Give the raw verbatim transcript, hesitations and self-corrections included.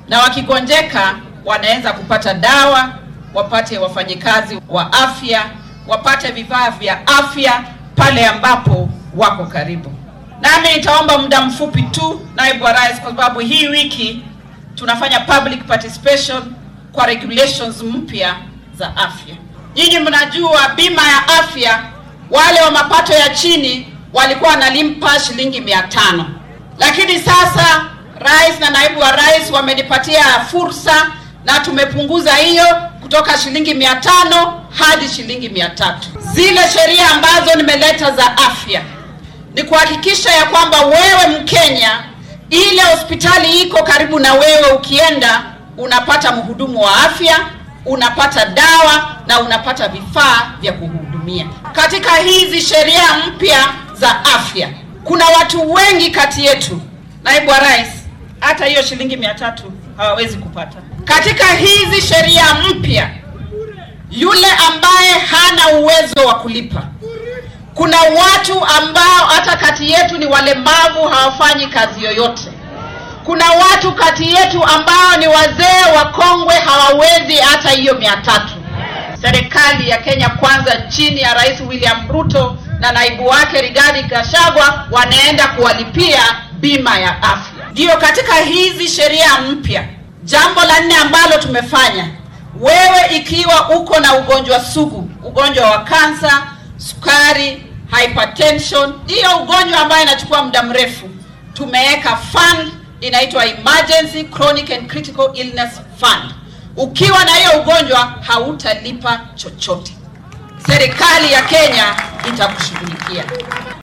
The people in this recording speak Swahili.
na wakigonjeka wanaweza kupata dawa, wapate wafanyikazi wa afya, wapate vifaa vya afya pale ambapo wako karibu. Nami nitaomba muda mfupi tu, Naibu wa Rais, kwa sababu hii wiki tunafanya public participation kwa regulations mpya za afya. Nyinyi mnajua bima ya afya, wale wa mapato ya chini walikuwa wanalipa shilingi mia tano. Lakini sasa Rais na Naibu wa Rais wamenipatia fursa na tumepunguza hiyo kutoka shilingi mia tano hadi shilingi mia tatu. Zile sheria ambazo nimeleta za afya ni kuhakikisha ya kwamba wewe Mkenya, ile hospitali iko karibu na wewe, ukienda unapata mhudumu wa afya, unapata dawa na unapata vifaa vya kuhudumia. Katika hizi sheria mpya za afya, kuna watu wengi kati yetu, Naibu wa Rais, hata hiyo shilingi mia tatu hawawezi kupata. Katika hizi sheria mpya, yule ambaye hana uwezo wa kulipa, kuna watu ambao hata kati yetu ni walemavu, hawafanyi kazi yoyote. Kuna watu kati yetu ambao ni wazee wakongwe, hawawezi hata hiyo mia tatu. Serikali ya Kenya Kwanza chini ya Rais William Ruto na naibu wake Rigathi Gachagua wanaenda kuwalipia bima ya afya. Ndio katika hizi sheria mpya, jambo la nne ambalo tumefanya, wewe ikiwa uko na ugonjwa sugu, ugonjwa wa kansa, sukari, hypertension, hiyo ugonjwa ambayo inachukua muda mrefu, tumeweka fund inaitwa Emergency Chronic and Critical Illness Fund. Ukiwa na hiyo ugonjwa hautalipa chochote. Serikali ya Kenya itakushughulikia.